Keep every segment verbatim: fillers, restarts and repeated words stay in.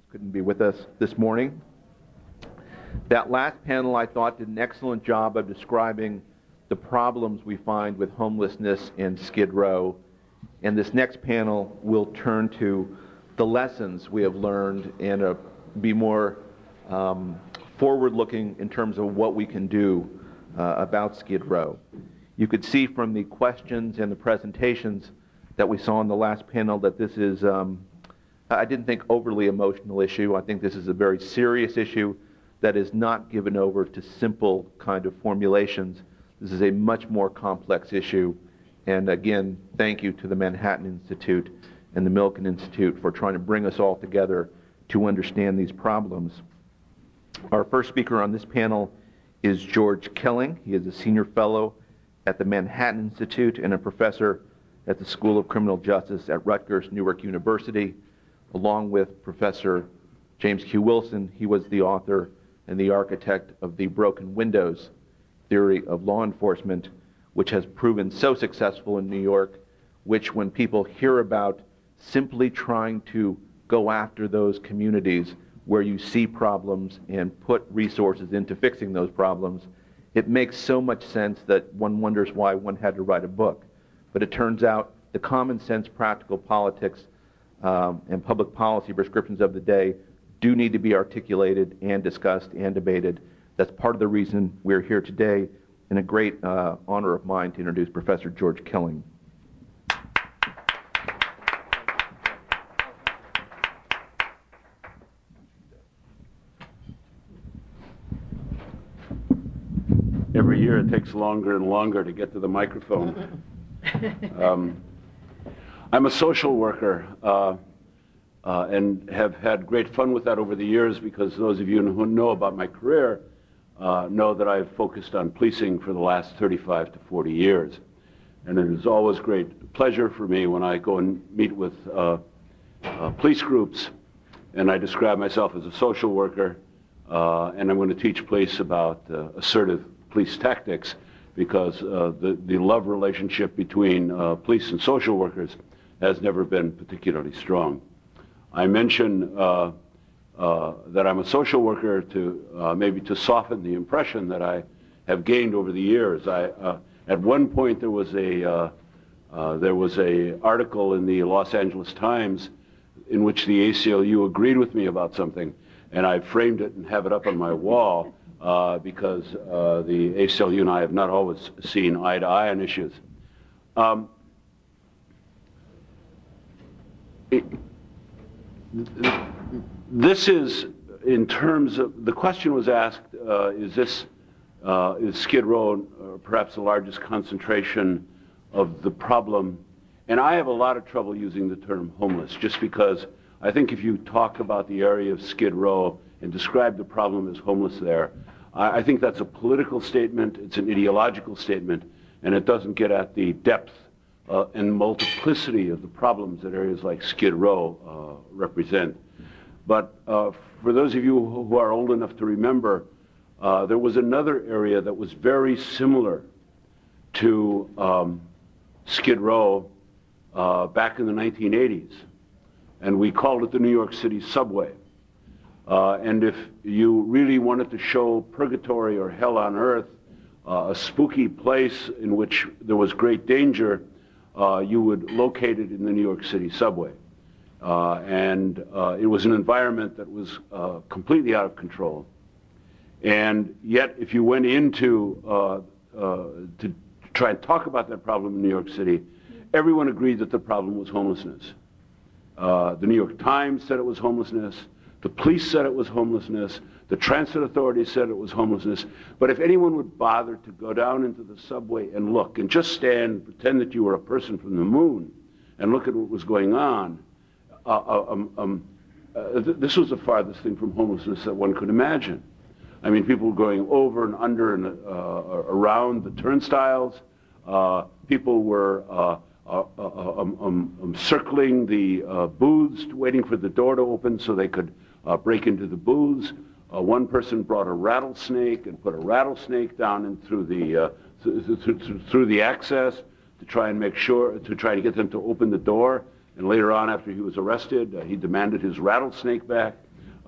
couldn't be with us this morning. That last panel, I thought, did an excellent job of describing the problems we find with homelessness in Skid Row. And this next panel will turn to the lessons we have learned and uh, be more um, forward-looking in terms of what we can do uh, about Skid Row. You could see from the questions and the presentations that we saw in the last panel that this is, um, I didn't think, overly emotional issue. I think this is a very serious issue that is not given over to simple kind of formulations. This is a much more complex issue. And again, thank you to the Manhattan Institute and the Milken Institute for trying to bring us all together to understand these problems. Our first speaker on this panel is George Kelling. He is a senior fellow at the Manhattan Institute and a professor at the School of Criminal Justice at Rutgers Newark University. Along with Professor James Q. Wilson, he was the author and the architect of the broken windows theory of law enforcement, which has proven so successful in New York, which when people hear about simply trying to go after those communities where you see problems and put resources into fixing those problems, it makes so much sense that one wonders why one had to write a book. But it turns out the common sense, practical politics, um, and public policy prescriptions of the day do need to be articulated and discussed and debated. That's part of the reason we're here today, and a great uh, honor of mine to introduce Professor George Kelling. Every year it takes longer and longer to get to the microphone. um, I'm a social worker uh, uh, and have had great fun with that over the years, because those of you who know about my career uh, know that I've focused on policing for the last thirty-five to forty years. And it is always great pleasure for me when I go and meet with uh, uh, police groups and I describe myself as a social worker, uh, and I'm going to teach police about uh, assertive police tactics, because uh, the, the love relationship between uh, police and social workers has never been particularly strong. I mention uh, uh, that I'm a social worker to uh, maybe to soften the impression that I have gained over the years. I, uh, at one point there was a uh, uh, there was a article in the Los Angeles Times in which the A C L U agreed with me about something, and I framed it and have it up on my wall. Uh, because uh, the A C L U and I have not always seen eye to eye on issues. Um, it, this is, in terms of, the question was asked, uh, is this, uh, is Skid Row uh, perhaps the largest concentration of the problem? And I have a lot of trouble using the term homeless, just because I think if you talk about the area of Skid Row and describe the problem as homeless there, I think that's a political statement, it's an ideological statement, and it doesn't get at the depth uh, and multiplicity of the problems that areas like Skid Row uh, represent. But uh, for those of you who are old enough to remember, uh, there was another area that was very similar to um, Skid Row uh, back in the nineteen eighties, and we called it the New York City subway. Uh, and if you really wanted to show purgatory or hell on earth, uh, a spooky place in which there was great danger, uh, you would locate it in the New York City subway. Uh, and uh, it was an environment that was uh, completely out of control. And yet, if you went into uh, uh, to try and talk about that problem in New York City, everyone agreed that the problem was homelessness. Uh, the New York Times said it was homelessness. The police said it was homelessness. The transit authorities said it was homelessness. But if anyone would bother to go down into the subway and look, and just stand, pretend that you were a person from the moon, and look at what was going on, uh, um, um, uh, th this was the farthest thing from homelessness that one could imagine. I mean, people were going over and under and uh, around the turnstiles. Uh, people were uh, uh, uh, um, um, um, circling the uh, booths, waiting for the door to open so they could Uh, break into the booths. Uh, one person brought a rattlesnake and put a rattlesnake down in through the uh, th th th through the access to try and make sure to try to get them to open the door. And later on, after he was arrested, uh, he demanded his rattlesnake back.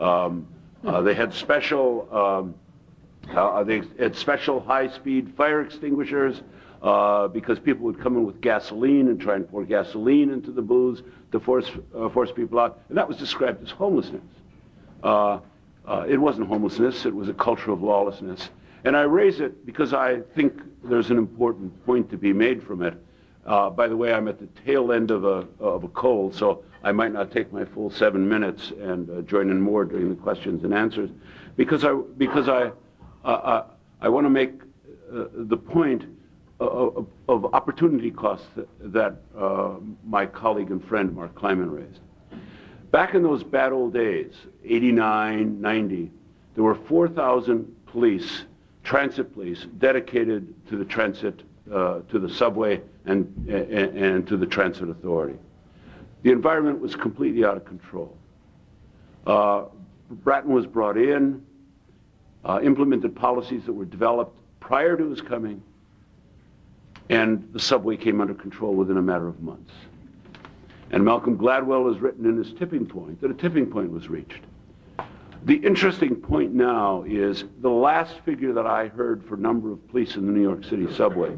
Um, uh, they had special, um, uh, they had special high-speed fire extinguishers uh, because people would come in with gasoline and try and pour gasoline into the booths to force uh, force people out, and that was described as homelessness. Uh, uh, it wasn't homelessness; it was a culture of lawlessness. And I raise it because I think there's an important point to be made from it. Uh, by the way, I'm at the tail end of a of a cold, so I might not take my full seven minutes and uh, join in more during the questions and answers, because I because I uh, I, I want to make uh, the point of, of opportunity costs that, that uh, my colleague and friend Mark Kleiman raised. Back in those bad old days, eighty-nine, ninety, there were four thousand police, transit police, dedicated to the transit, uh, to the subway and, and, and to the transit authority. The environment was completely out of control. Uh, Bratton was brought in, uh, implemented policies that were developed prior to his coming, and the subway came under control within a matter of months. And Malcolm Gladwell has written in his Tipping Point that a tipping point was reached. The interesting point now is the last figure that I heard for number of police in the New York City subway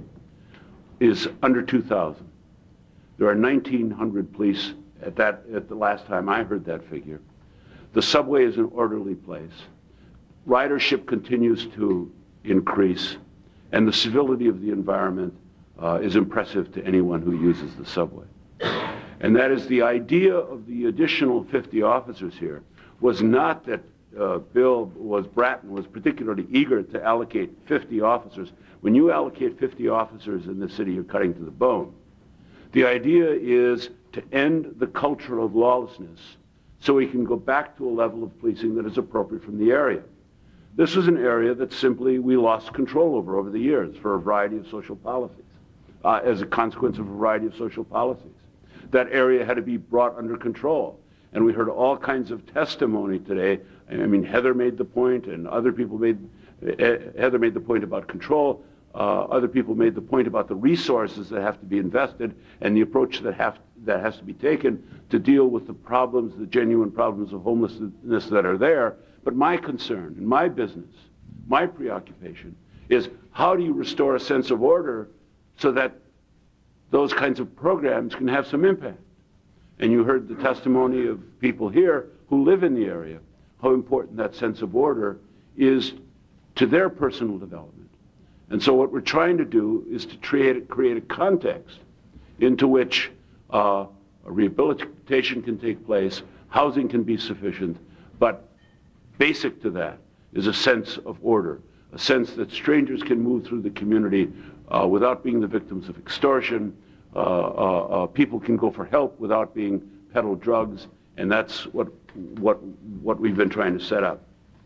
is under two thousand. There are nineteen hundred police at that at the last time I heard that figure. The subway is an orderly place. Ridership continues to increase, and the civility of the environment uh, is impressive to anyone who uses the subway. And that is the idea of the additional fifty officers here was not that uh, Bill was Bratton was particularly eager to allocate fifty officers. When you allocate fifty officers in the city, you're cutting to the bone. The idea is to end the culture of lawlessness so we can go back to a level of policing that is appropriate from the area. This was an area that simply we lost control over over the years for a variety of social policies, uh, as a consequence of a variety of social policies. That area had to be brought under control. And we heard all kinds of testimony today. I mean, Heather made the point, and other people made, uh, Heather made the point about control. Uh, other people made the point about the resources that have to be invested and the approach that, have, that has to be taken to deal with the problems, the genuine problems of homelessness that are there. But my concern and my business, my preoccupation is how do you restore a sense of order so that those kinds of programs can have some impact? And you heard the testimony of people here who live in the area, how important that sense of order is to their personal development. And so what we're trying to do is to create, create a context into which uh, a rehabilitation can take place, housing can be sufficient, but basic to that is a sense of order, a sense that strangers can move through the community uh, without being the victims of extortion. Uh, uh, uh, people can go for help without being peddled drugs, and that's what, what, what we've been trying to set up.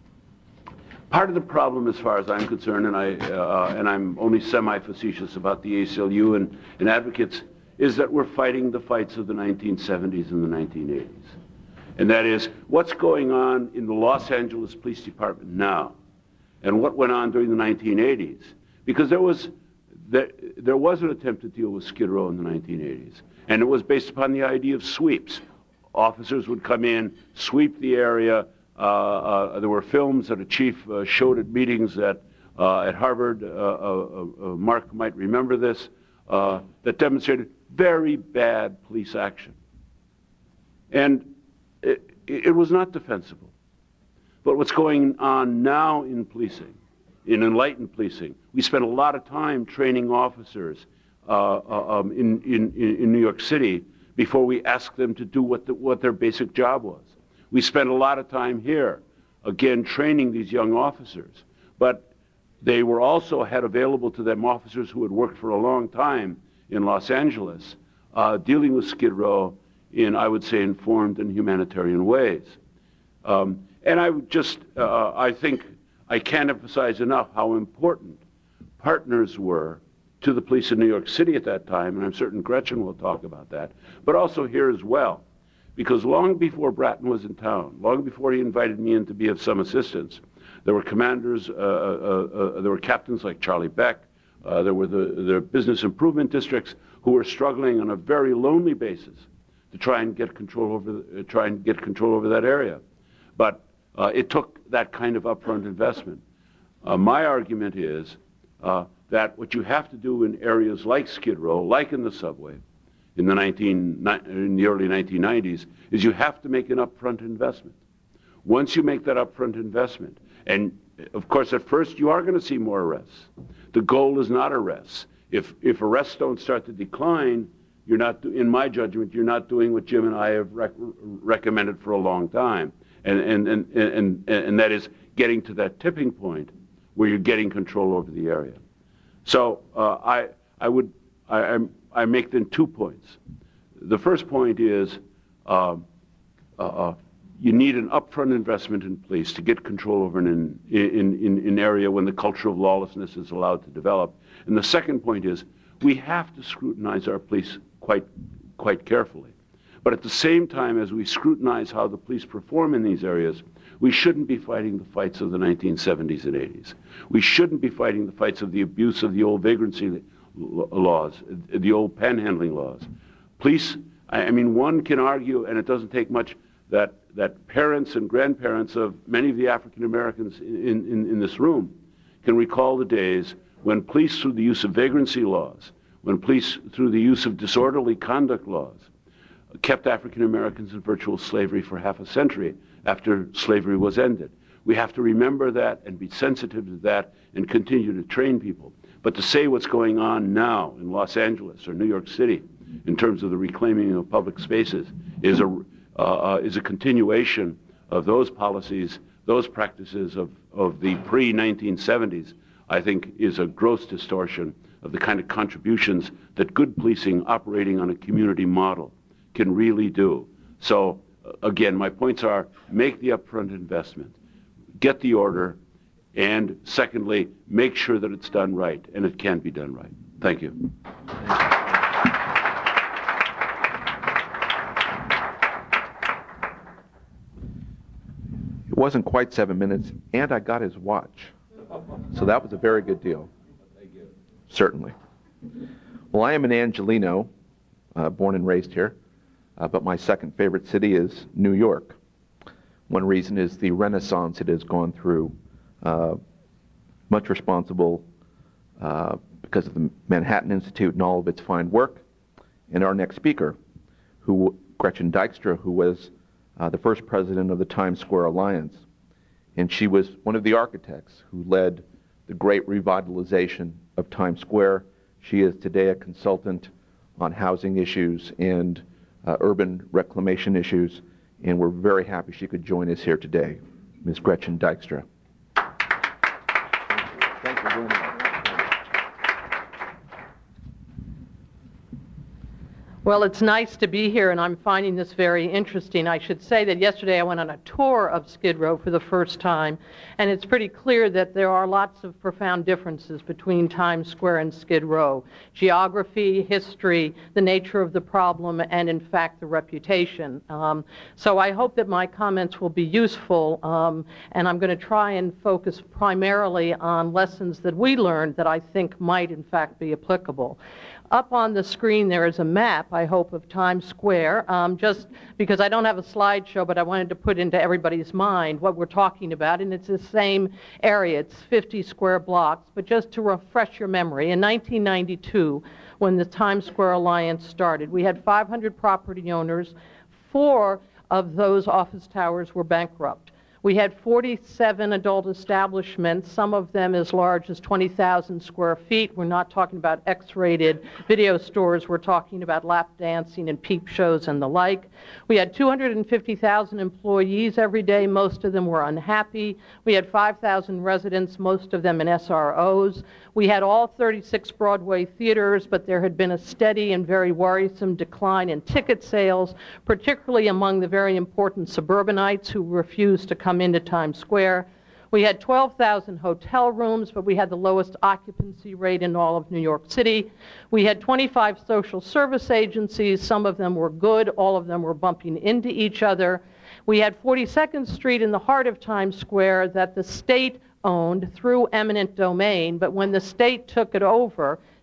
Part of the problem, as far as I'm concerned, and, I, uh, and I'm only semi-facetious about the A C L U and, and advocates, is that we're fighting the fights of the nineteen seventies and the nineteen eighties. And that is, what's going on in the Los Angeles Police Department now, and what went on during the nineteen eighties. Because there was, there, there was an attempt to deal with Skid Row in the nineteen eighties, and it was based upon the idea of sweeps. Officers would come in, sweep the area. Uh, uh, there were films that a chief uh, showed at meetings at, uh, at Harvard, uh, uh, uh, Mark might remember this, uh, that demonstrated very bad police action. And it, it was not defensible. But what's going on now in policing, in enlightened policing, we spend a lot of time training officers uh, uh, um, in, in, in New York City before we ask them to do what, the, what their basic job was. We spend a lot of time here, again, training these young officers. But they were also had available to them officers who had worked for a long time in Los Angeles, uh, dealing with Skid Row in, I would say, informed and humanitarian ways. Um, and I would just, uh, I think I can't emphasize enough how important partners were to the police in New York City at that time, and I'm certain Gretchen will talk about that, but also here as well. Because long before Bratton was in town, long before he invited me in to be of some assistance, there were commanders, uh, uh, uh, there were captains like Charlie Beck, uh, there were the, the business improvement districts who were struggling on a very lonely basis to try and get control over, the, uh, try and get control over that area. But uh, it took that kind of upfront investment. Uh, my argument is uh, that what you have to do in areas like Skid Row, like in the subway, in the, nineteen, in the early nineteen nineties, is you have to make an upfront investment. Once you make that upfront investment, and of course at first you are going to see more arrests. The goal is not arrests. If, if arrests don't start to decline, you're not, in my judgment, you're not doing what Jim and I have rec recommended for a long time. And, and, and, and, and that is getting to that tipping point where you're getting control over the area. So uh, I, I would, I, I make then two points. The first point is uh, uh, you need an upfront investment in police to get control over an in, in, in, in area when the culture of lawlessness is allowed to develop. And the second point is we have to scrutinize our police quite, quite carefully. But at the same time as we scrutinize how the police perform in these areas, we shouldn't be fighting the fights of the nineteen seventies and eighties. We shouldn't be fighting the fights of the abuse of the old vagrancy laws, the old panhandling laws. Police, I mean, one can argue, and it doesn't take much, that, that parents and grandparents of many of the African Americans in, in, in this room can recall the days when police, through the use of vagrancy laws, when police, through the use of disorderly conduct laws, kept African Americans in virtual slavery for half a century after slavery was ended. We have to remember that and be sensitive to that and continue to train people. But to say what's going on now in Los Angeles or New York City in terms of the reclaiming of public spaces is a, uh, is a continuation of those policies, those practices of, of the pre nineteen seventies, I think is a gross distortion of the kind of contributions that good policing operating on a community model can really do. So uh, again, my points are make the upfront investment, get the order, and secondly, make sure that it's done right, and it can be done right. Thank you. It wasn't quite seven minutes, and I got his watch. So that was a very good deal. Thank you. Certainly. Well, I am an Angelino, uh, born and raised here, uh, but my second favorite city is New York. One reason is the renaissance it has gone through, uh, much responsible uh, because of the Manhattan Institute and all of its fine work, and our next speaker, who Gretchen Dykstra, who was uh, the first president of the Times Square Alliance. And she was one of the architects who led the great revitalization of Times Square. She is today a consultant on housing issues and uh, urban reclamation issues, and we're very happy she could join us here today. Miz Gretchen Dykstra. Thanks for joining us. Well, it's nice to be here, and I'm finding this very interesting. I should say that yesterday I went on a tour of Skid Row for the first time, and it's pretty clear that there are lots of profound differences between Times Square and Skid Row. Geography, history, the nature of the problem, and in fact the reputation. Um, so I hope that my comments will be useful, um, and I'm going to try and focus primarily on lessons that we learned that I think might in fact be applicable. Up on the screen there is a map, I hope, of Times Square, um, just because I don't have a slideshow, but I wanted to put into everybody's mind what we're talking about, and it's the same area. It's fifty square blocks, but just to refresh your memory, in nineteen ninety-two, when the Times Square Alliance started, we had five hundred property owners. Four of those office towers were bankrupt. We had forty-seven adult establishments, some of them as large as twenty thousand square feet. We're not talking about X-rated video stores. We're talking about lap dancing and peep shows and the like. We had two hundred fifty thousand employees every day. Most of them were unhappy. We had five thousand residents, most of them in S R Os. We had all thirty-six Broadway theaters, but there had been a steady and very worrisome decline in ticket sales, particularly among the very important suburbanites who refused to come into Times Square. We had twelve thousand hotel rooms, but we had the lowest occupancy rate in all of New York City. We had twenty-five social service agencies. Some of them were good. All of them were bumping into each other. We had forty-second Street in the heart of Times Square that the state owned through eminent domain, but when the state took it over,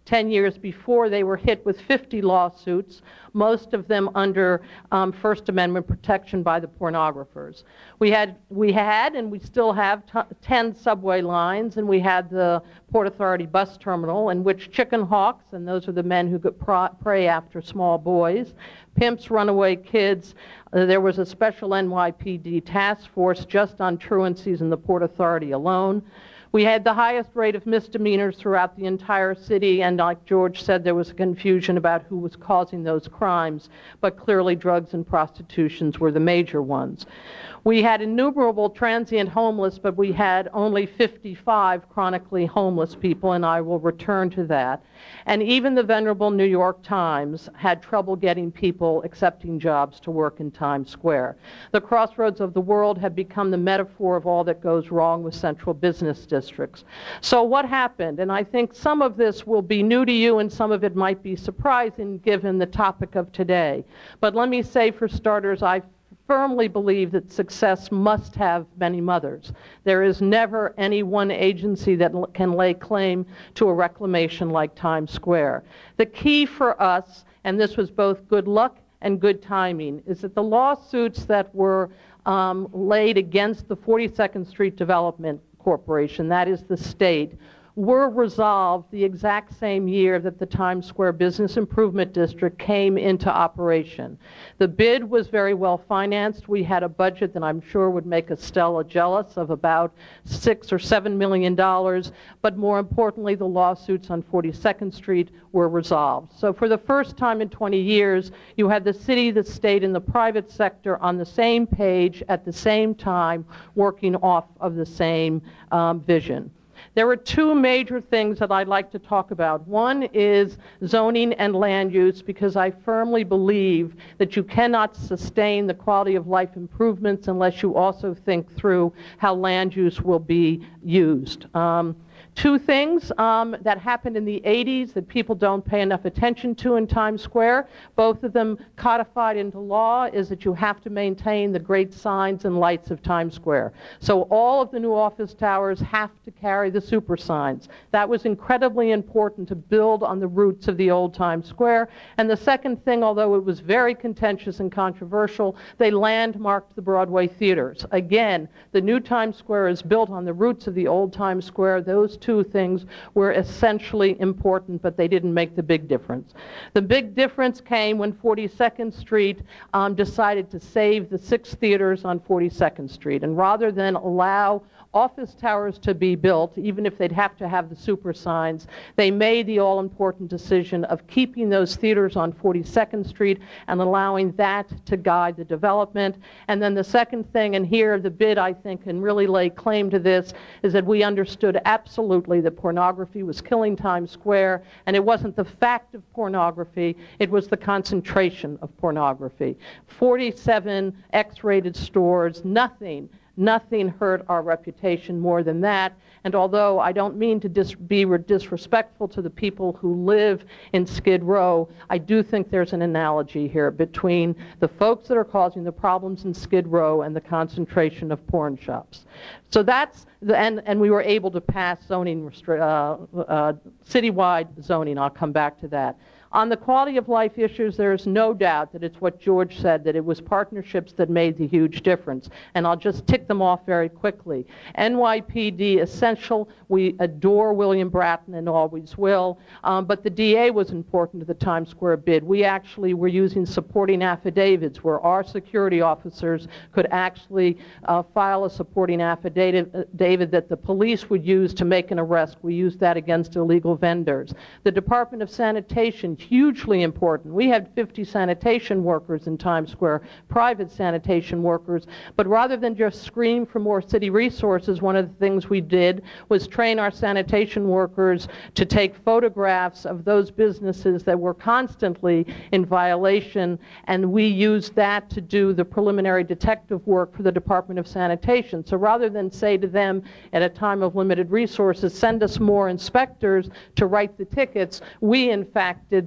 ten years before, they were hit with fifty lawsuits, most of them under um, First Amendment protection by the pornographers. We had, we had and we still have t ten subway lines, and we had the Port Authority bus terminal in which chicken hawks, and those are the men who could prey after small boys, pimps, runaway kids. Uh, there was a special N Y P D task force just on truancies in the Port Authority alone. We had the highest rate of misdemeanors throughout the entire city, and like George said, there was confusion about who was causing those crimes, but clearly drugs and prostitutions were the major ones. We had innumerable transient homeless, but we had only fifty-five chronically homeless people, and I will return to that. And even the venerable New York Times had trouble getting people accepting jobs to work in Times Square. The crossroads of the world had become the metaphor of all that goes wrong with central business districts. So what happened? And I think some of this will be new to you, and some of it might be surprising given the topic of today. But let me say, for starters, I firmly believe that success must have many mothers. There is never any one agency that can lay claim to a reclamation like Times Square. The key for us, and this was both good luck and good timing, is that the lawsuits that were um, laid against the forty-second Street Development Corporation, that is the state, were resolved the exact same year that the Times Square Business Improvement District came into operation. The bid was very well financed. We had a budget that I'm sure would make Estella jealous of about six or seven million dollars, but more importantly, the lawsuits on forty-second Street were resolved. So for the first time in twenty years, you had the city, the state, and the private sector on the same page at the same time, working off of the same um, vision. There are two major things that I'd like to talk about. One is zoning and land use, because I firmly believe that you cannot sustain the quality of life improvements unless you also think through how land use will be used. Um, Two things um, that happened in the eighties that people don't pay enough attention to in Times Square, both of them codified into law, is that you have to maintain the great signs and lights of Times Square. So all of the new office towers have to carry the super signs. That was incredibly important to build on the roots of the old Times Square. And the second thing, although it was very contentious and controversial, they landmarked the Broadway theaters. Again, the new Times Square is built on the roots of the old Times Square. Those two things were essentially important, but they didn't make the big difference. The big difference came when forty-second Street um, decided to save the six theaters on forty-second Street. And rather than allow office towers to be built, even if they'd have to have the super signs, they made the all-important decision of keeping those theaters on forty-second Street and allowing that to guide the development. And then the second thing, and here the bid, I think, can really lay claim to this, is that we understood absolutely that pornography was killing Times Square, and it wasn't the fact of pornography, it was the concentration of pornography. forty-seven X-rated stores, nothing Nothing hurt our reputation more than that. And although I don't mean to dis be disrespectful to the people who live in Skid Row, I do think there's an analogy here between the folks that are causing the problems in Skid Row and the concentration of porn shops. So that's, the, and, and we were able to pass zoning, uh, uh, citywide zoning. I'll come back to that. On the quality of life issues, there is no doubt that it's what George said, that it was partnerships that made the huge difference. And I'll just tick them off very quickly. N Y P D, essential. We adore William Bratton and always will. Um, but the D A was important to the Times Square bid. We actually were using supporting affidavits where our security officers could actually uh, file a supporting affidavit uh, David, that the police would use to make an arrest. We used that against illegal vendors. The Department of Sanitation, hugely important. We had fifty sanitation workers in Times Square, private sanitation workers, but rather than just scream for more city resources, one of the things we did was train our sanitation workers to take photographs of those businesses that were constantly in violation, and we used that to do the preliminary detective work for the Department of Sanitation. So rather than say to them at a time of limited resources, send us more inspectors to write the tickets, we in fact did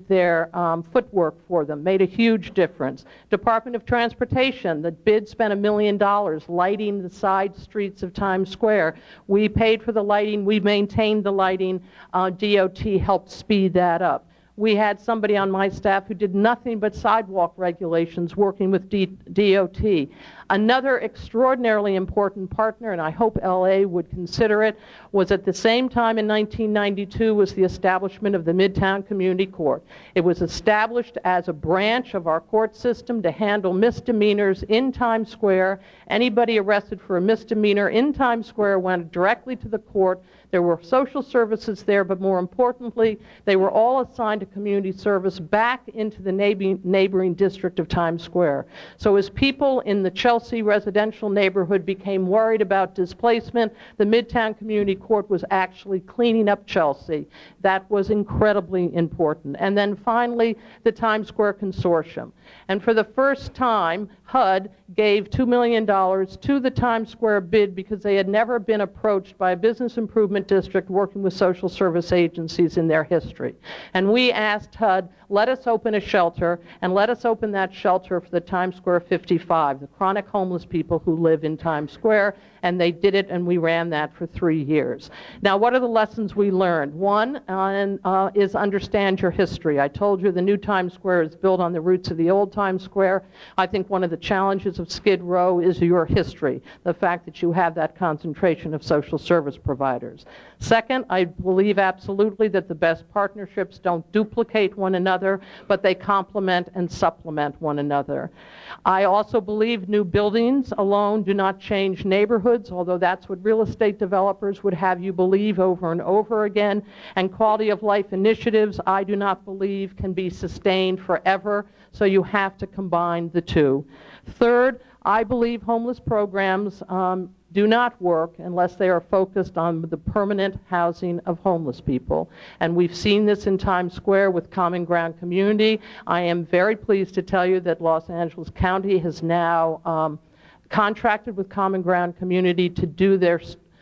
their um, footwork for them, made a huge difference. Department of Transportation, the bid spent a million dollars lighting the side streets of Times Square. We paid for the lighting, we maintained the lighting, uh, D O T helped speed that up. We had somebody on my staff who did nothing but sidewalk regulations working with D O T. Another extraordinarily important partner, and I hope L A would consider it, was at the same time in nineteen ninety-two was the establishment of the Midtown Community Court. It was established as a branch of our court system to handle misdemeanors in Times Square. Anybody arrested for a misdemeanor in Times Square went directly to the court. There were social services there, but more importantly, they were all assigned to community service back into the neighboring district of Times Square. So as people in the Chelsea residential neighborhood became worried about displacement, the Midtown Community Court was actually cleaning up Chelsea. That was incredibly important. And then finally, the Times Square Consortium. And for the first time, H U D gave two million dollars to the Times Square bid because they had never been approached by a business improvement district working with social service agencies in their history. And we asked H U D, let us open a shelter, and let us open that shelter for the Times Square fifty-five, the chronic homeless people who live in Times Square, and they did it, and we ran that for three years. Now, what are the lessons we learned? One uh, uh, is understand your history. I told you the new Times Square is built on the roots of the old Times Square. I think one of the challenges of Skid Row is your history, the fact that you have that concentration of social service providers. Second, I believe absolutely that the best partnerships don't duplicate one another, but they complement and supplement one another. I also believe new buildings alone do not change neighborhoods, although that's what real estate developers would have you believe over and over again. And quality of life initiatives, I do not believe, can be sustained forever, so you have to combine the two. Third, I believe homeless programs um, do not work unless they are focused on the permanent housing of homeless people. And we've seen this in Times Square with Common Ground Community. I am very pleased to tell you that Los Angeles County has now um, contracted with Common Ground Community to do their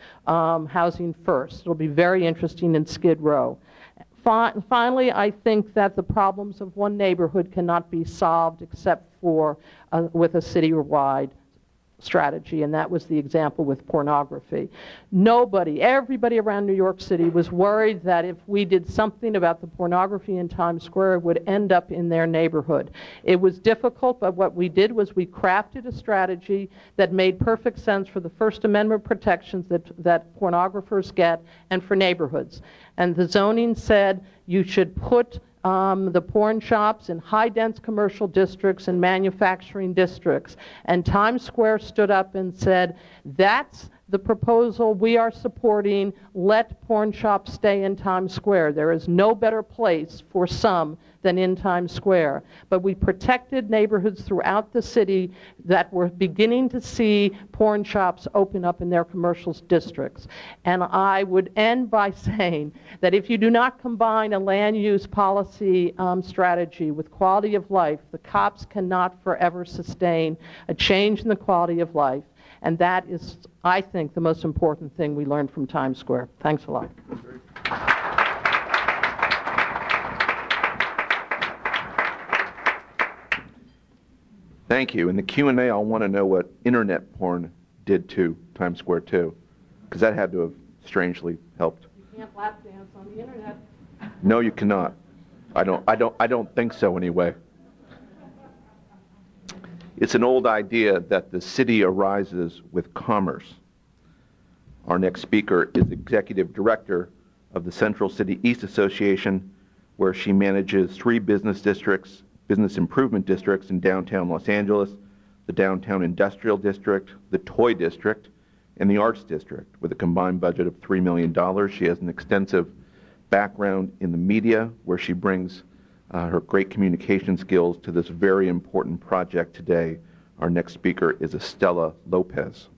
um, housing first. It'll be very interesting in Skid Row. Finally, I think that the problems of one neighborhood cannot be solved except for uh, with a city-wide strategy, and that was the example with pornography. Nobody, everybody around New York City was worried that if we did something about the pornography in Times Square, it would end up in their neighborhood. It was difficult, but what we did was we crafted a strategy that made perfect sense for the First Amendment protections that, that pornographers get and for neighborhoods. And the zoning said you should put Um, the porn shops in high-dense commercial districts and manufacturing districts. And Times Square stood up and said, that's the proposal we are supporting. Let porn shops stay in Times Square. There is no better place for some than in Times Square. But we protected neighborhoods throughout the city that were beginning to see porn shops open up in their commercial districts. And I would end by saying that if you do not combine a land use policy um, strategy with quality of life, the cops cannot forever sustain a change in the quality of life. And that is, I think, the most important thing we learned from Times Square. Thanks a lot. Thank you. In the Q and A, I'll want to know what internet porn did to Times Square, too, because that had to have strangely helped. You can't lap dance on the internet. No, you cannot. I don't, I don't, I don't think so anyway. It's an old idea that the city arises with commerce. Our next speaker is Executive Director of the Central City East Association, where she manages three business districts, business improvement districts in downtown Los Angeles, the Downtown Industrial District, the Toy District, and the Arts District. With a combined budget of three million dollars, she has an extensive background in the media, where she brings uh, her great communication skills to this very important project today. Our next speaker is Estela Lopez.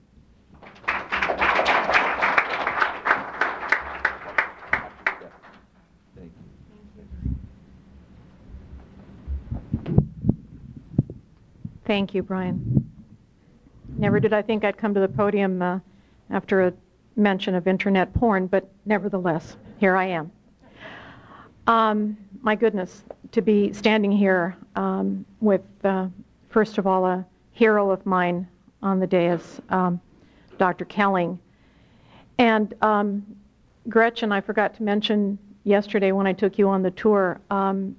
Thank you, Brian. Never did I think I'd come to the podium uh, after a mention of internet porn, but nevertheless, here I am. Um, my goodness, to be standing here um, with, uh, first of all, a hero of mine on the dais, um, Doctor Kelling. And um, Gretchen, I forgot to mention yesterday when I took you on the tour, um,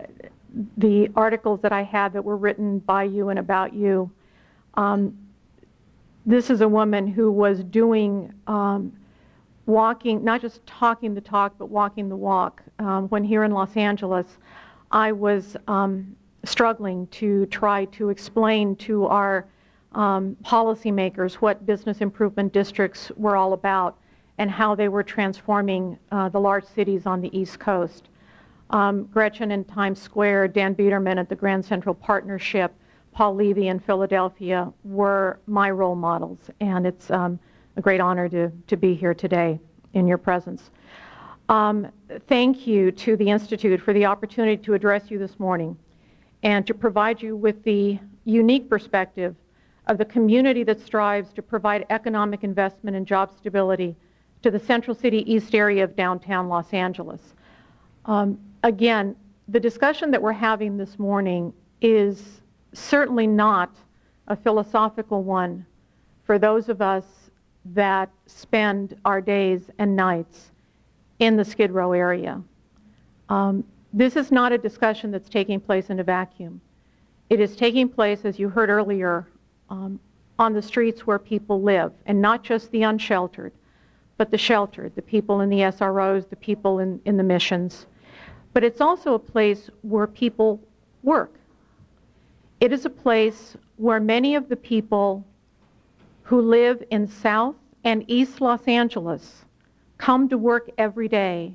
the articles that I had that were written by you and about you. Um, this is a woman who was doing, um, walking, not just talking the talk, but walking the walk. Um, when here in Los Angeles, I was um, struggling to try to explain to our um, policymakers what business improvement districts were all about and how they were transforming uh, the large cities on the East Coast. Um, Gretchen in Times Square, Dan Biederman at the Grand Central Partnership, Paul Levy in Philadelphia were my role models, and it's um, a great honor to, to be here today in your presence. Um, thank you to the Institute for the opportunity to address you this morning and to provide you with the unique perspective of the community that strives to provide economic investment and job stability to the Central City East area of downtown Los Angeles. Um, again, the discussion that we're having this morning is certainly not a philosophical one for those of us that spend our days and nights in the Skid Row area. Um, this is not a discussion that's taking place in a vacuum. It is taking place, as you heard earlier, um, on the streets where people live, and not just the unsheltered, but the sheltered, the people in the S R Os, the people in, in the missions. But it's also a place where people work. It is a place where many of the people who live in South and East Los Angeles come to work every day,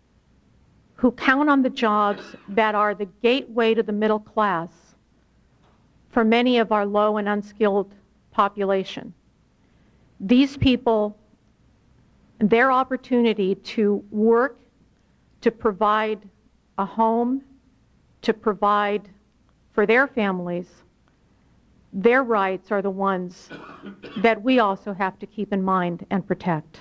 who count on the jobs that are the gateway to the middle class for many of our low and unskilled population. These people, their opportunity to work, to provide a home, to provide for their families, their rights are the ones that we also have to keep in mind and protect.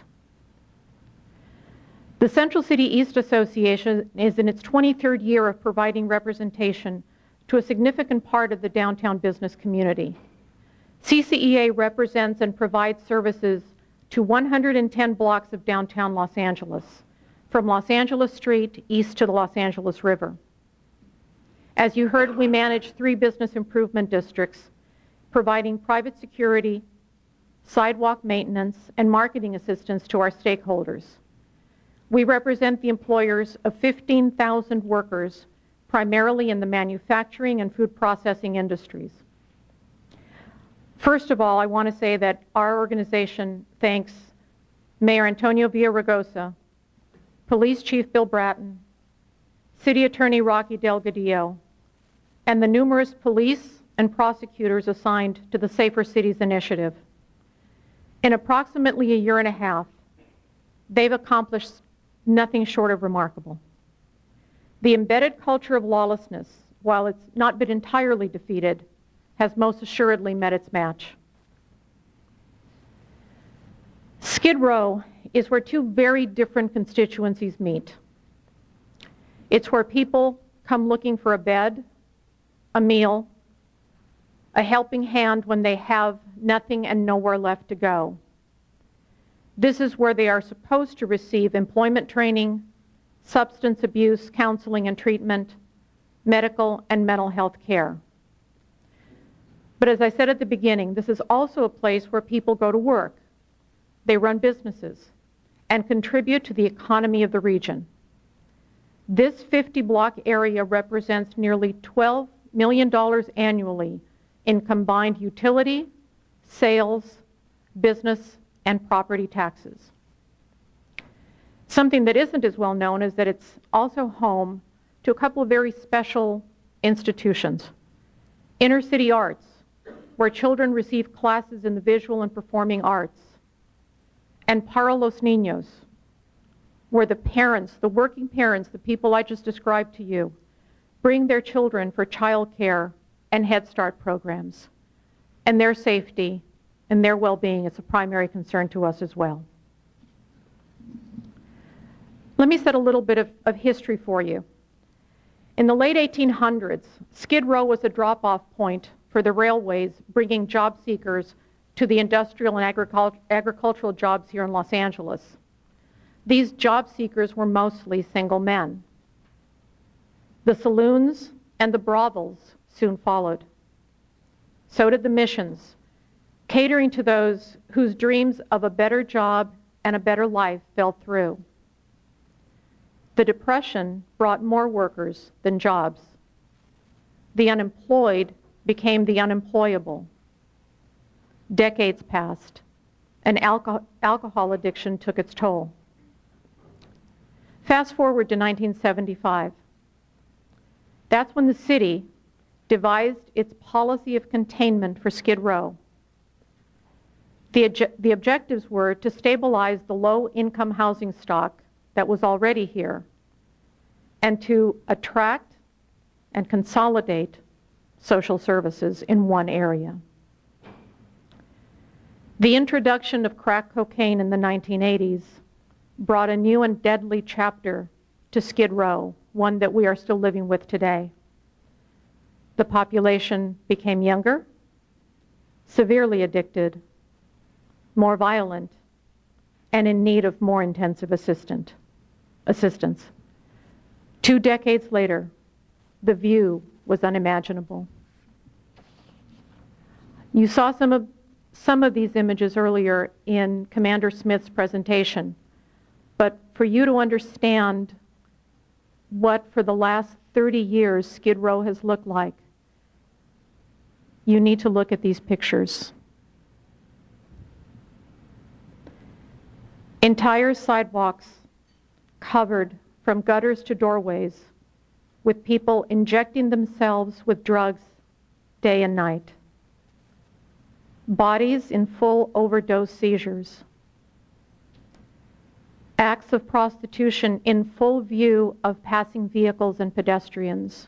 The Central City East Association is in its twenty-third year of providing representation to a significant part of the downtown business community. C C E A represents and provides services to one hundred ten blocks of downtown Los Angeles, from Los Angeles Street east to the Los Angeles River. As you heard, we manage three business improvement districts, providing private security, sidewalk maintenance, and marketing assistance to our stakeholders. We represent the employers of fifteen thousand workers, primarily in the manufacturing and food processing industries. First of all, I want to say that our organization thanks Mayor Antonio Villaraigosa, Police Chief Bill Bratton, City Attorney Rocky Delgadillo, and the numerous police and prosecutors assigned to the Safer Cities Initiative. In approximately a year and a half, they've accomplished nothing short of remarkable. The embedded culture of lawlessness, while it's not been entirely defeated, has most assuredly met its match. Skid Row is where two very different constituencies meet. It's where people come looking for a bed, a meal, a helping hand when they have nothing and nowhere left to go. This is where they are supposed to receive employment training, substance abuse counseling and treatment, medical and mental health care. But as I said at the beginning, this is also a place where people go to work. They run businesses and contribute to the economy of the region. This fifty block area represents nearly twelve million dollars annually in combined utility, sales, business, and property taxes. Something that isn't as well known is that it's also home to a couple of very special institutions. Inner City Arts, where children receive classes in the visual and performing arts, and Para Los Niños, where the parents, the working parents, the people I just described to you, bring their children for child care and Head Start programs. And their safety and their well-being is a primary concern to us as well. Let me set a little bit of, of history for you. In the late eighteen hundreds, Skid Row was a drop-off point for the railways bringing job seekers to the industrial and agricult- agricultural jobs here in Los Angeles. These job seekers were mostly single men. The saloons and the brothels soon followed. So did the missions, catering to those whose dreams of a better job and a better life fell through. The Depression brought more workers than jobs. The unemployed became the unemployable. Decades passed, and alcohol, alcohol addiction took its toll. Fast forward to nineteen seventy-five. That's when the city devised its policy of containment for Skid Row. The, obje- the objectives were to stabilize the low-income housing stock that was already here and to attract and consolidate social services in one area. The introduction of crack cocaine in the nineteen eighties brought a new and deadly chapter to Skid Row, one that we are still living with today. The population became younger, severely addicted, more violent, and in need of more intensive assistant, assistance. Two decades later, the view was unimaginable. You saw some of, some of these images earlier in Commander Smith's presentation, but for you to understand what for the last thirty years Skid Row has looked like, you need to look at these pictures. Entire sidewalks covered from gutters to doorways with people injecting themselves with drugs day and night. Bodies in full overdose seizures. Acts of prostitution in full view of passing vehicles and pedestrians.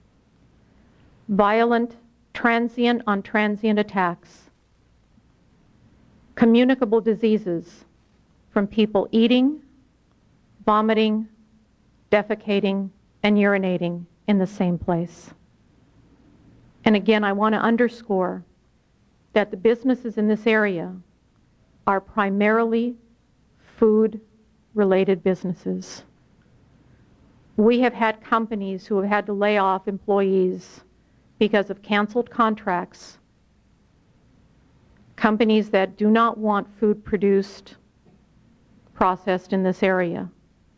Violent transient on transient attacks. Communicable diseases from people eating, vomiting, defecating, and urinating in the same place. And again, I want to underscore that the businesses in this area are primarily food-related businesses. We have had companies who have had to lay off employees because of canceled contracts, companies that do not want food produced, processed in this area.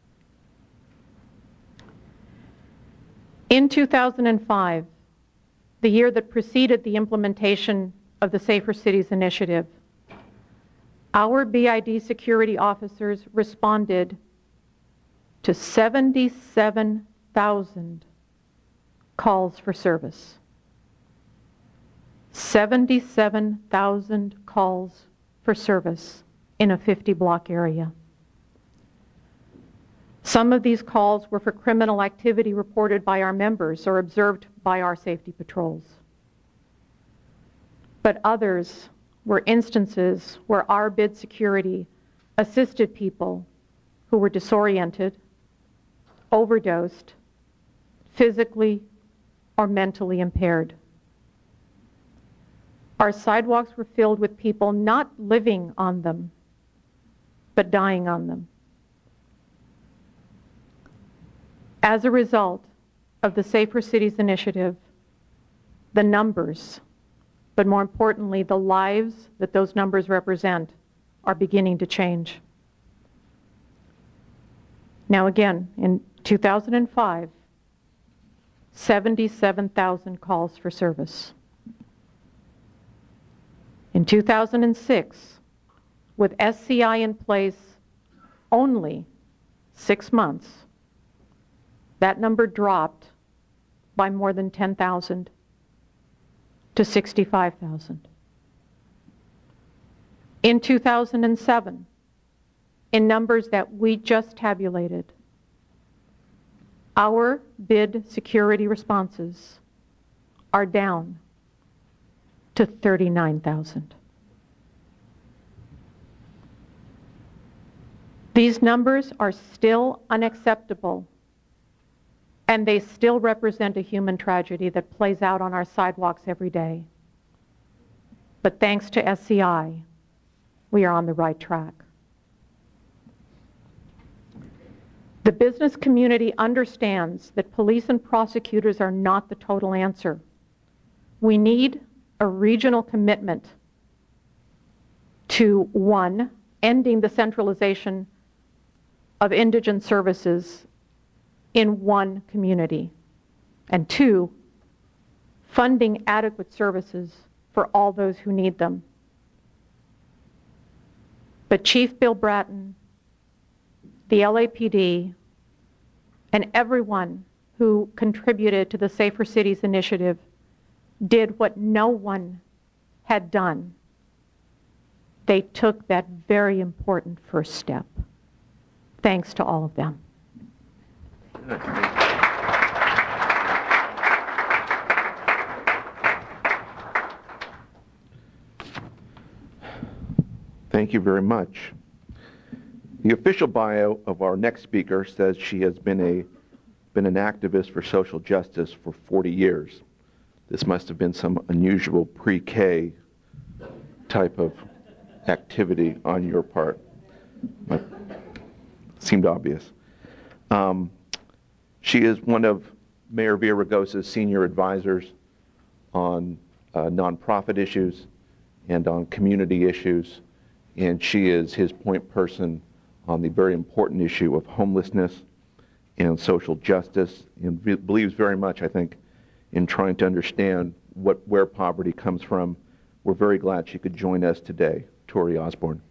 In two thousand five, the year that preceded the implementation of the Safer Cities Initiative, our B I D security officers responded to seventy-seven thousand calls for service. seventy-seven thousand calls for service in a fifty block area. Some of these calls were for criminal activity reported by our members or observed by our safety patrols. But others were instances where our bid security assisted people who were disoriented, overdosed, physically or mentally impaired. Our sidewalks were filled with people not living on them, but dying on them. As a result of the Safer Cities Initiative, the numbers, but more importantly, the lives that those numbers represent, are beginning to change. Now again, in two thousand five, seventy-seven thousand calls for service. In two thousand six, with S C I in place only six months, that number dropped by more than ten thousand to sixty-five thousand. In two thousand seven, in numbers that we just tabulated, our bid security responses are down to thirty-nine thousand. These numbers are still unacceptable and they still represent a human tragedy that plays out on our sidewalks every day. But thanks to S C I, we are on the right track. The business community understands that police and prosecutors are not the total answer. We need a regional commitment to, one, ending the centralization of indigent services in one community, and two, funding adequate services for all those who need them. But Chief Bill Bratton, the L A P D, and everyone who contributed to the Safer Cities initiative did what no one had done. They took that very important first step. Thanks to all of them. Thank you very much. The official bio of our next speaker says she has been a been an activist for social justice for forty years. This must have been some unusual pre-K type of activity on your part. But seemed obvious. Um, she is one of Mayor Villaraigosa's senior advisors on uh, nonprofit issues and on community issues, and she is his point person on the very important issue of homelessness and social justice, and v- believes very much, I think, in trying to understand what where poverty comes from. We're very glad she could join us today. Tori Osborne.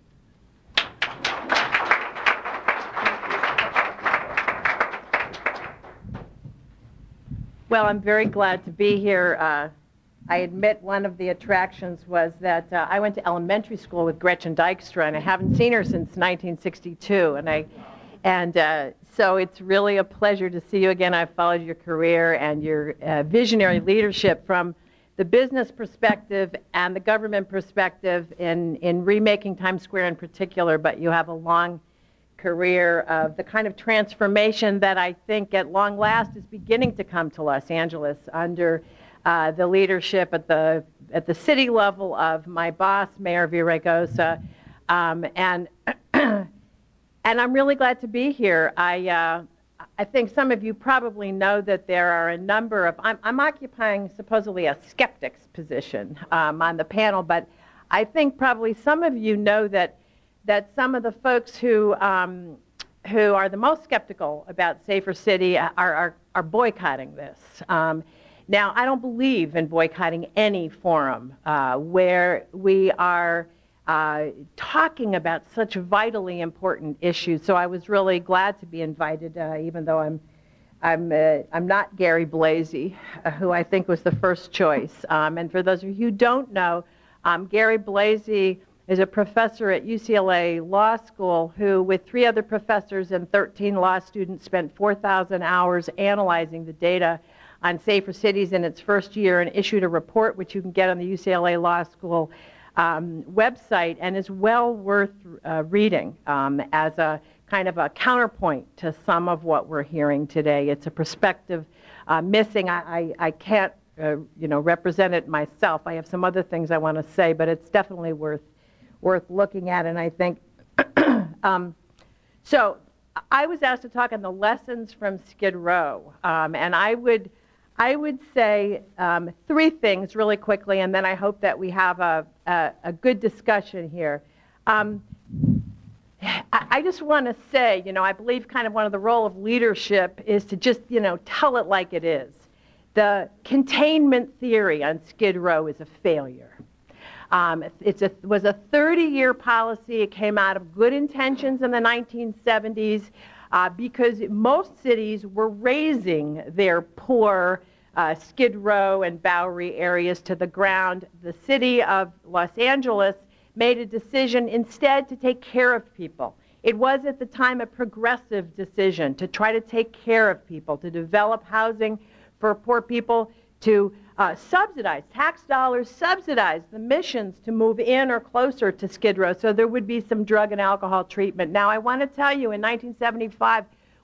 Well, I'm very glad to be here. Uh, I admit one of the attractions was that uh, I went to elementary school with Gretchen Dykstra, and I haven't seen her since nineteen sixty-two. And I, and uh, so it's really a pleasure to see you again. I've followed your career and your uh, visionary leadership from the business perspective and the government perspective in, in remaking Times Square in particular, but you have a long career of the kind of transformation that I think at long last is beginning to come to Los Angeles under uh, the leadership at the at the city level of my boss, Mayor Villaraigosa, um, and and I'm really glad to be here. I uh, I think some of you probably know that there are a number of I'm, I'm occupying supposedly a skeptic's position um, on the panel, but I think probably some of you know that. that some of the folks who um, who are the most skeptical about Safer City are, are, are boycotting this. Um, now, I don't believe in boycotting any forum uh, where we are uh, talking about such vitally important issues. So I was really glad to be invited, uh, even though I'm I'm uh, I'm not Gary Blasey, uh, who I think was the first choice. Um, and for those of you who don't know, um, Gary Blasey is a professor at U C L A Law School who, with three other professors and thirteen law students, spent four thousand hours analyzing the data on Safer Cities in its first year and issued a report which you can get on the U C L A Law School um, website and is well worth uh, reading um, as a kind of a counterpoint to some of what we're hearing today. It's a perspective uh, missing. I, I, I can't uh, you know, represent it myself. I have some other things I want to say, but it's definitely worth worth looking at, and I think, um, so I was asked to talk on the lessons from Skid Row, um, and I would, I would say um, three things really quickly, and then I hope that we have a, a, a good discussion here. Um, I, I just want to say, you know, I believe kind of one of the role of leadership is to just, you know, tell it like it is. The containment theory on Skid Row is a failure. Um, it's a, was a thirty-year policy. It came out of good intentions in the nineteen seventies uh, because most cities were raising their poor uh, Skid Row and Bowery areas to the ground. The city of Los Angeles made a decision instead to take care of people. It was at the time a progressive decision to try to take care of people, to develop housing for poor people, to uh, subsidize, tax dollars subsidize the missions to move in or closer to Skid Row so there would be some drug and alcohol treatment. Now, I want to tell you, in nineteen seventy-five,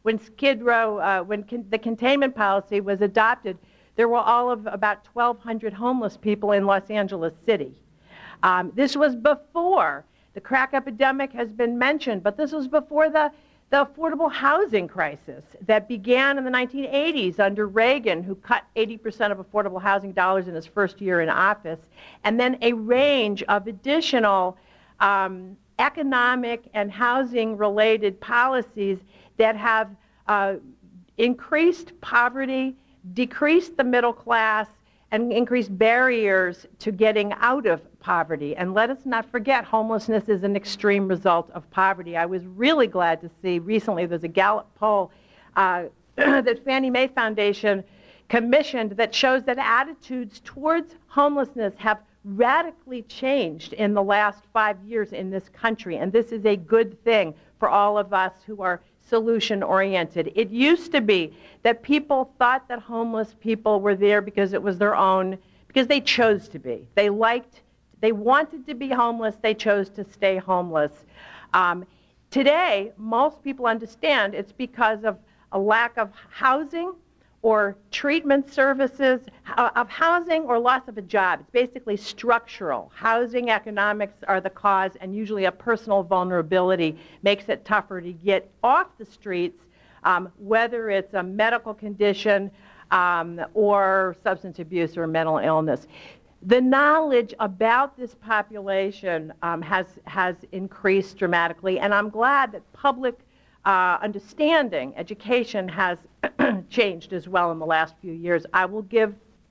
when Skid Row, uh, when con the containment policy was adopted, there were all of about twelve hundred homeless people in Los Angeles City. Um, this was before the crack epidemic has been mentioned, but this was before the, the affordable housing crisis that began in the nineteen eighties under Reagan, who cut eighty percent of affordable housing dollars in his first year in office, and then a range of additional um, economic and housing-related policies that have uh, increased poverty, decreased the middle class, and increased barriers to getting out of poverty. And let us not forget, homelessness is an extreme result of poverty. I was really glad to see recently there's a Gallup poll uh, that Fannie Mae Foundation commissioned that shows that attitudes towards homelessness have radically changed in the last five years in this country. And this is a good thing for all of us who are solution-oriented. It used to be that people thought that homeless people were there because it was their own, because they chose to be. They liked, they wanted to be homeless, they chose to stay homeless. Um, today, most people understand it's because of a lack of housing or treatment services, of housing or loss of a job. It's basically structural. Housing economics are the cause, and usually a personal vulnerability makes it tougher to get off the streets, um, whether it's a medical condition um, or substance abuse or mental illness. The knowledge about this population um, has, has increased dramatically, and I'm glad that public Uh, understanding, education has changed as well in the last few years. I will give,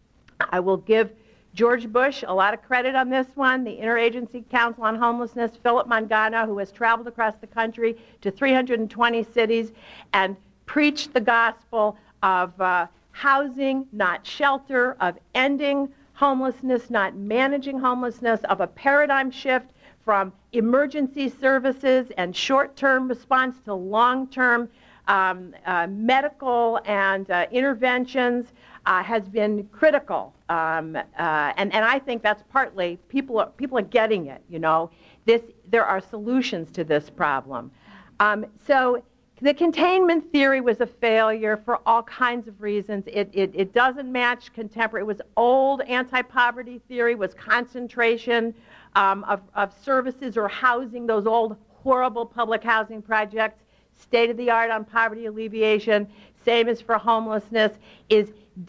I will give George Bush a lot of credit on this one, the Interagency Council on Homelessness, Philip Mangano, who has traveled across the country to three hundred twenty cities and preached the gospel of uh, housing, not shelter, of ending homelessness, not managing homelessness, of a paradigm shift from emergency services and short-term response to long-term um, uh, medical and uh, interventions uh, has been critical. Um, uh, and, and I think that's partly, people are, people are getting it, you know. This, there are solutions to this problem. Um, so the containment theory was a failure for all kinds of reasons. It, it, it doesn't match contemporary. It was old anti-poverty theory, was concentration Um, of, of services or housing, those old horrible public housing projects. State-of-the-art on poverty alleviation, same as for homelessness, is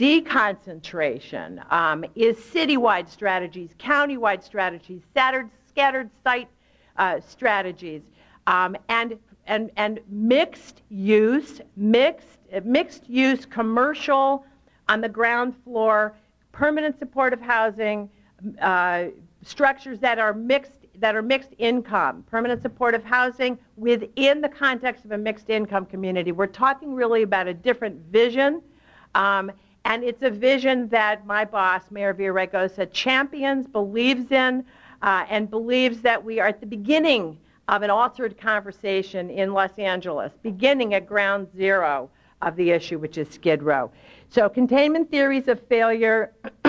deconcentration, um, is citywide strategies, countywide strategies, scattered, scattered site uh, strategies, um, and, and, and mixed use, mixed, mixed use commercial on the ground floor, permanent supportive housing, uh, structures that are mixed, that are mixed income, permanent supportive housing within the context of a mixed income community. We're talking really about a different vision, um, and it's a vision that my boss, Mayor Villaraigosa, champions, believes in, uh, and believes that we are at the beginning of an altered conversation in Los Angeles, beginning at ground zero of the issue, which is Skid Row. So containment theories of failure,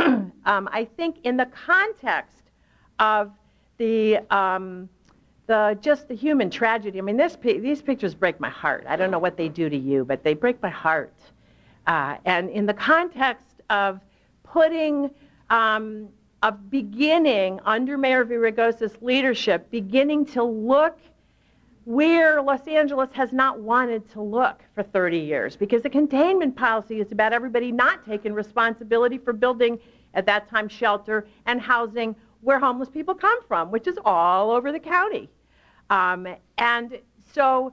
um, I think in the context of the, um, the just the human tragedy. I mean, this, these pictures break my heart. I don't know what they do to you, but they break my heart. Uh, and in the context of putting, um, of beginning, under Mayor Villaraigosa's leadership, beginning to look where Los Angeles has not wanted to look for thirty years, because the containment policy is about everybody not taking responsibility for building, at that time, shelter and housing where homeless people come from, which is all over the county. Um, and so,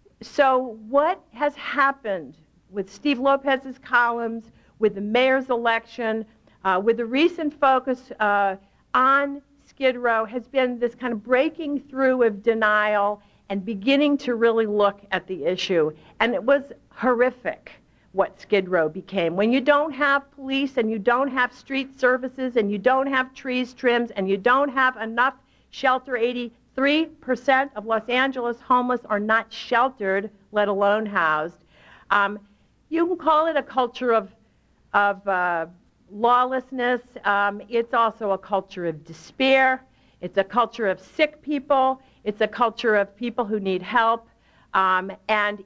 so what has happened with Steve Lopez's columns, with the mayor's election, uh, with the recent focus uh, on Skid Row, has been this kind of breaking through of denial and beginning to really look at the issue. And it was horrific what Skid Row became. When you don't have police and you don't have street services and you don't have trees trimmed and you don't have enough shelter, eighty-three percent of Los Angeles homeless are not sheltered, let alone housed. Um, you can call it a culture of, of uh, lawlessness. Um, it's also a culture of despair. It's a culture of sick people. It's a culture of people who need help. Um, and it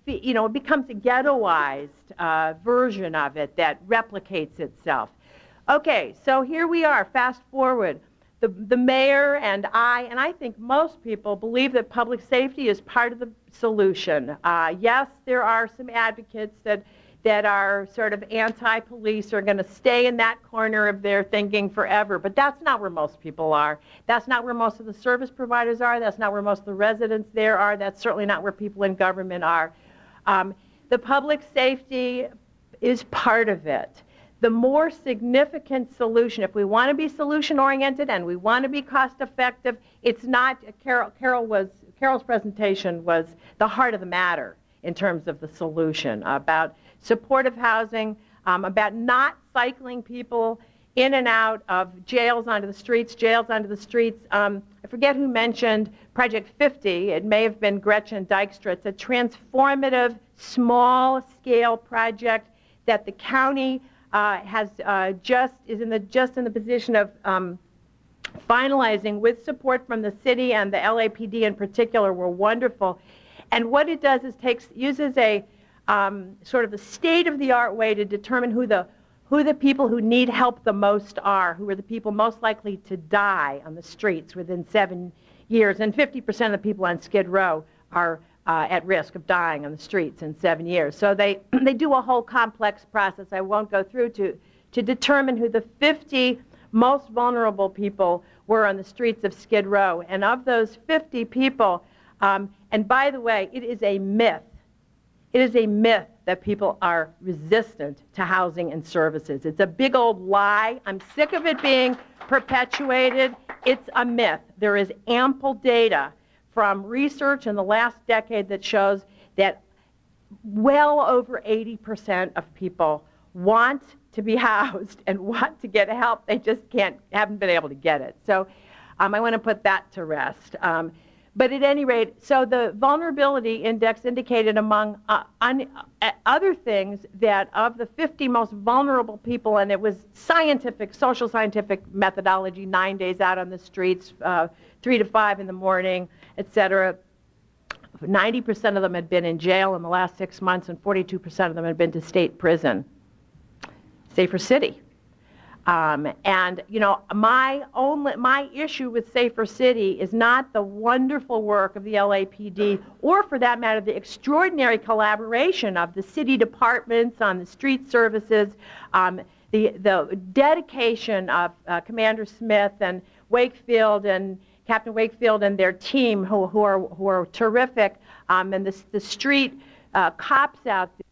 you know, it becomes a ghettoized uh, version of it that replicates itself. Okay, so here we are, fast forward. The, the mayor and I, and I think most people, believe that public safety is part of the solution. Uh, yes, there are some advocates that, that are sort of anti-police, are going to stay in that corner of their thinking forever, but that's not where most people are. That's not where most of the service providers are. That's not where most of the residents there are. That's certainly not where people in government are. Um, the public safety is part of it. The more significant solution, if we want to be solution-oriented and we want to be cost-effective, it's not, Carol, Carol was, Carol's presentation was the heart of the matter in terms of the solution, about supportive housing, um, about not cycling people in and out of jails onto the streets, jails onto the streets. Um, I forget who mentioned Project fifty. It may have been Gretchen Dykstra. It's a transformative, small-scale project that the county Uh, has uh, just is in the just in the position of um, finalizing with support from the city, and the L A P D in particular were wonderful. And what it does is takes uses a um, sort of the state-of-the-art way to determine who the who the people who need help the most are, who are the people most likely to die on the streets within seven years. And fifty percent of the people on Skid Row are Uh, at risk of dying on the streets in seven years. So they, they do a whole complex process I won't go through to, to determine who the fifty most vulnerable people were on the streets of Skid Row. And of those fifty people, um, and by the way, it is a myth. It is a myth that people are resistant to housing and services. It's a big old lie. I'm sick of it being perpetuated. It's a myth. There is ample data from research in the last decade that shows that well over eighty percent of people want to be housed and want to get help. They just can't, haven't been able to get it. So um, I want to put that to rest. Um, but at any rate, so the vulnerability index indicated, among uh, un, uh, other things, that of the fifty most vulnerable people, and it was scientific, social scientific methodology, nine days out on the streets, uh, three to five in the morning, et cetera. ninety percent of them had been in jail in the last six months, and forty-two percent of them had been to state prison. Safer City. Um, and, you know, my only, my issue with Safer City is not the wonderful work of the L A P D, or for that matter, the extraordinary collaboration of the city departments on the street services, um, the, the dedication of uh, Commander Smith and Wakefield and Captain Wakefield and their team, who, who, are, who are terrific, um, and the, the street uh, cops out there.